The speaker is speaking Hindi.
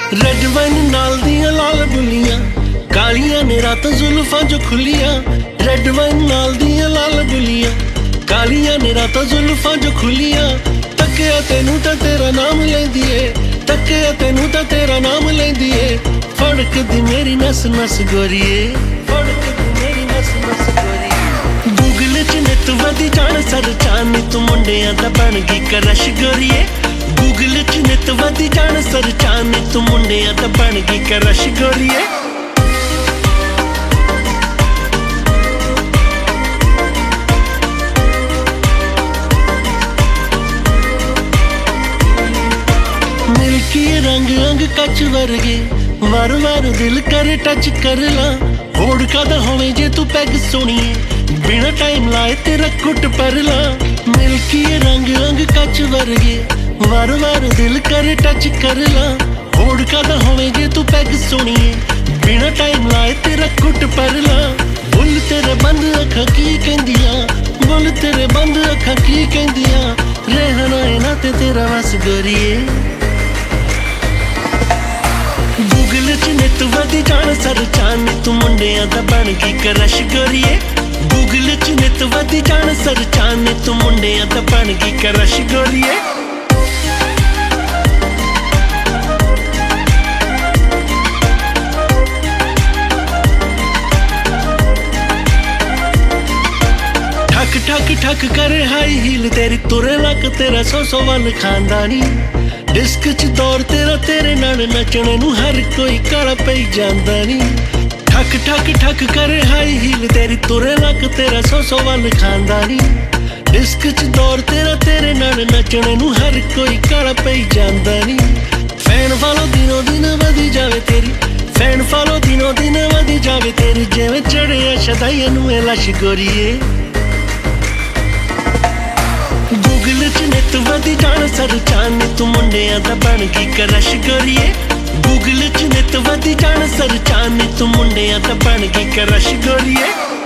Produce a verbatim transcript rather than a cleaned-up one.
रेड वाइन नाल दियां लाल बुलियां, कालियां ने रातां जुल्फां जो खुलियां। रेड वाइन नाल दियां लाल बुलियां, कालियां ने रातां जुल्फां जो खुलियां। तक्किया तेनू तां तेरा नाम लैंदी ए, तक्किया तेनू तां तेरा नाम लैंदी ए। फड़कदी मेरी नस नस गोरिए, फड़कदी मेरी नस नस गोरिए। गूगल च नित वधी जाण सर चानी, तू मुंडियां दा बन गई क्रश गोरिए। गूगल च नित वधी जाण सर चानी, तू मुंडियां दा बन गई क्रश गोरिए। मिल्की रंग अंग कच वर्गे, वार वार दिल करे टच कर ला। होड़ कदा होवे जे तू पैग सुनिए, बिना टाइम लाए तेरा कुट पर ला। मिल्की रंग अंग कच वर्गे, वार वार दिल करे टच कर ला। होड़ कदा होवे जे तू पैग सुनिए, बिना टाइम लाए तेरा कुट पर ला। बुल तेरे बंद अखां की कहंदियां, बुल तेरे बंद अखां की कहंदियां। रहना है ना ते तेरा वस गोरिए। गूगल च नित वधी जाण सर चानी, तू मुंडियां दा बन गई क्रश गोरिए। गूगल च नित वधी जाण सर चानी, तू मुंडियां दा बन गई क्रश गोरिए। ठक ठक ठक करे हाई हील तेरी, तुरे लक तेरा सौ सौ वल खानदानी। डिस्क च दौर तेरा, तेरे नाल नचने नू हर कोई काला पई जांदा नी। ठक ठक ठक करे हाई हील तेरी, तुरे लक तेरा सौ सौ वल खानदानी। डिस्क च दौर तेरा, तेरे नाल नचने नू हर कोई काला पई जांदा नी। फैन फॉलो दिनों दिन वधी जावे तेरी, फैन फॉलो दिनों दिन वधी जावे तेरी। जिवें चढ़े शदाइयां नू ए लश गोरिए। गूगल च नित वधी जाण सर चानी, तू मुंडियां दा बन गई क्रश गोरिए। गूगल च नित वधी जाण सर चानी, तू मुंडियां दा बन गई क्रश गोरिए।